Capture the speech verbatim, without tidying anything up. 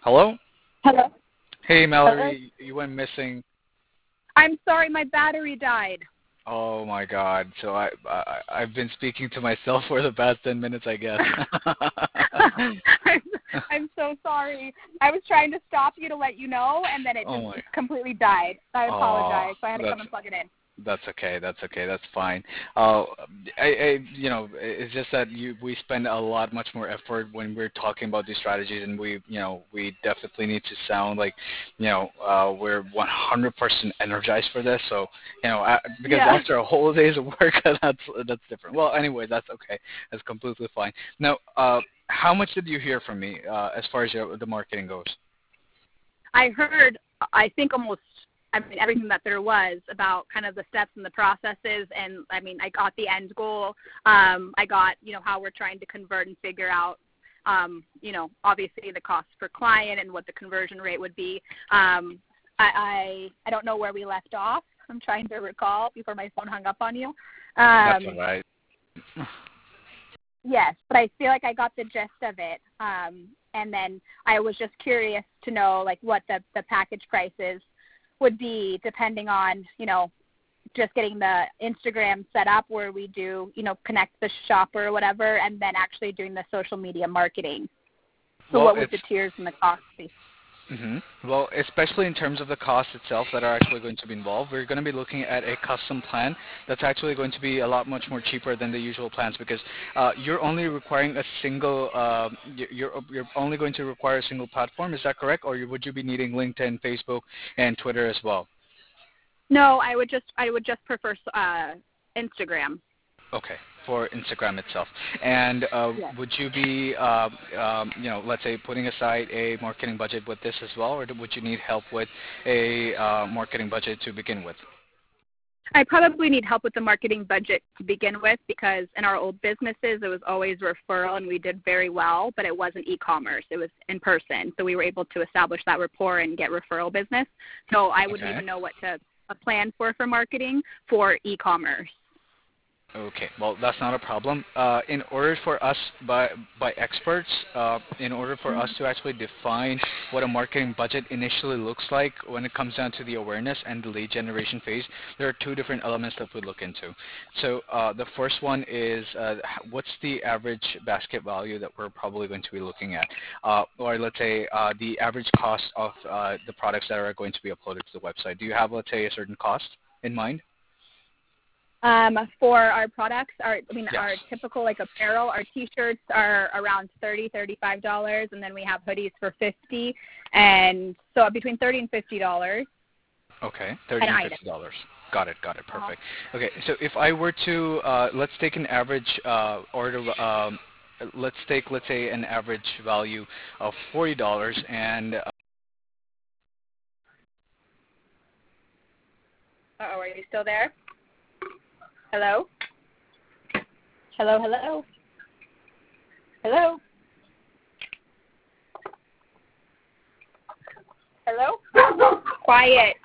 Hello? Hello? Hey, Hello? Mallory, you went missing. I'm sorry, my battery died. Oh my God! So I, I I've been speaking to myself for the past ten minutes, I guess. I'm, I'm so sorry. I was trying to stop you to let you know, and then it Oh just my. completely died. I Oh, apologize. So I had to come that's and plug it in. That's okay. That's okay. That's fine. Uh, I, I, you know, it's just that you, we spend a lot much more effort when we're talking about these strategies, and we, you know, we definitely need to sound like, you know, uh, we're one hundred percent energized for this. So, you know, I, because Yeah. after a whole day's of work, that's that's different. Well, anyway, that's okay. That's completely fine. Now, uh, how much did you hear from me uh, as far as your, the marketing goes? I heard, I think almost, I mean, everything that there was about kind of the steps and the processes, and I mean, I got the end goal. Um, I got, you know, how we're trying to convert and figure out, um, you know, obviously the cost per client and what the conversion rate would be. Um, I, I I don't know where we left off. I'm trying to recall before my phone hung up on you. That's Um, all right. Yes, but I feel like I got the gist of it. Um, and then I was just curious to know, like, what the, the package prices would be depending on, you know, just getting the Instagram set up where we do, you know, connect the shopper or whatever, and then actually doing the social media marketing. So Well, what would it's the tiers and the cost be? hmm Well, especially in terms of the cost itself that are actually going to be involved, we're going to be looking at a custom plan that's actually going to be a lot much more cheaper than the usual plans because uh, you're only requiring a single, uh, y- you're, you're only going to require a single platform. Is that correct? Or you- would you be needing LinkedIn, Facebook, and Twitter as well? No, I would just I would just prefer uh, Instagram. Okay, for Instagram itself. And uh, Yes. would you be, uh, um, you know, let's say putting aside a marketing budget with this as well, or would you need help with a uh, marketing budget to begin with? I probably need help with the marketing budget to begin with because in our old businesses it was always referral and we did very well, but it wasn't e-commerce. It was in person. So we were able to establish that rapport and get referral business. So I wouldn't Okay. even know what to a plan for for marketing for e-commerce. Okay, well, that's not a problem. Uh, in order for us, by by experts, uh, in order for us to actually define what a marketing budget initially looks like when it comes down to the awareness and the lead generation phase, there are two different elements that we look into. So uh, the first one is uh, what's the average basket value that we're probably going to be looking at, uh, or let's say uh, the average cost of uh, the products that are going to be uploaded to the website. Do you have, let's say, a certain cost in mind? Um, for our products, our I mean Yes. our typical like apparel, our T-shirts are around thirty, thirty-five dollars, and then we have hoodies for fifty, and so between thirty and fifty dollars. Okay, thirty An and item. fifty dollars. Got it, got it, Uh-huh. perfect. Okay, so if I were to uh, let's take an average uh, order. Um, let's take let's say an average value of forty dollars, and uh, Uh-oh, are you still there? Hello? Hello, hello? Hello? Hello? Quiet.